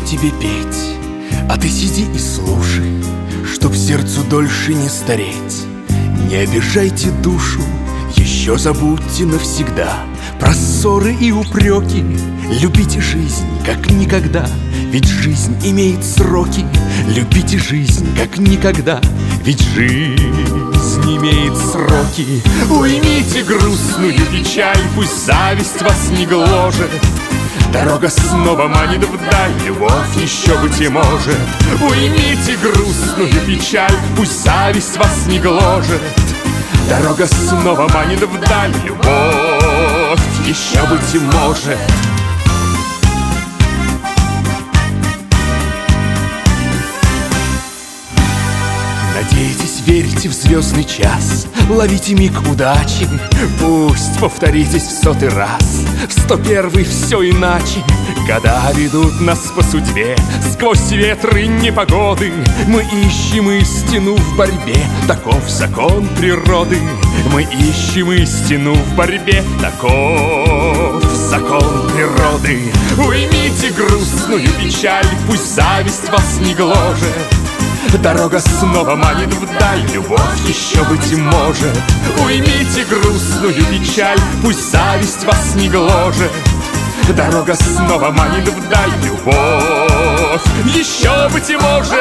тебе петь, а ты сиди и слушай, чтоб сердцу дольше не стареть. Не обижайте душу, еще забудьте навсегда про ссоры и упреки. Любите жизнь, как никогда, ведь жизнь имеет сроки. Любите жизнь, как никогда, ведь жизнь имеет сроки. Уймите грустную печаль, пусть зависть вас не гложет. Дорога снова манит вдаль, любовь еще быть и может. Уймите грустную печаль, пусть зависть вас не гложет. Дорога снова манит вдаль, любовь еще быть и может. Надейтесь, верьте в звездный час, ловите миг удачи. Пусть повторитесь в 100-й раз, в 101-й все иначе. Года ведут нас по судьбе, сквозь ветры непогоды. Мы ищем истину в борьбе, таков закон природы. Мы ищем истину в борьбе, таков закон природы. Уймите грустную печаль, пусть зависть вас не гложет. Дорога снова манит вдаль, любовь еще быть и может. Уймите грустную печаль, пусть зависть вас не гложет. Дорога снова манит вдаль, любовь еще быть и может.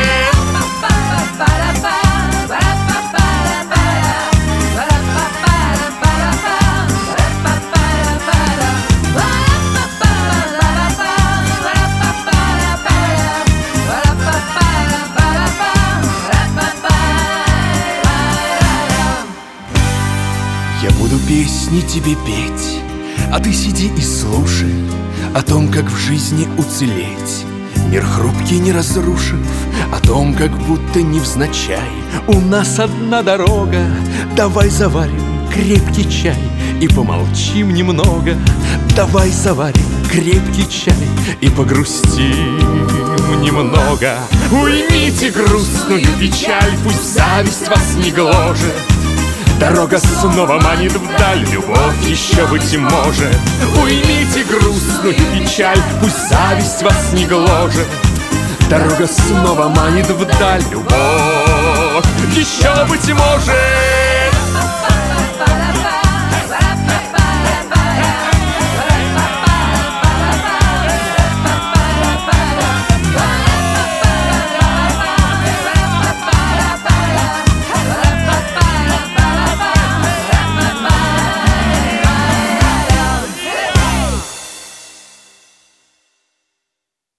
Я буду песни тебе петь, а ты сиди и слушай о том, как в жизни уцелеть, мир хрупкий не разрушив, о том, как будто невзначай. У нас одна дорога, давай заварим крепкий чай и помолчим немного. Давай заварим крепкий чай и погрустим немного. Уймите грустную печаль, пусть зависть вас не гложет. Дорога снова манит вдаль, любовь еще быть и может. Уймите грустную печаль, пусть зависть вас не гложет. Дорога снова манит вдаль, любовь еще быть и может.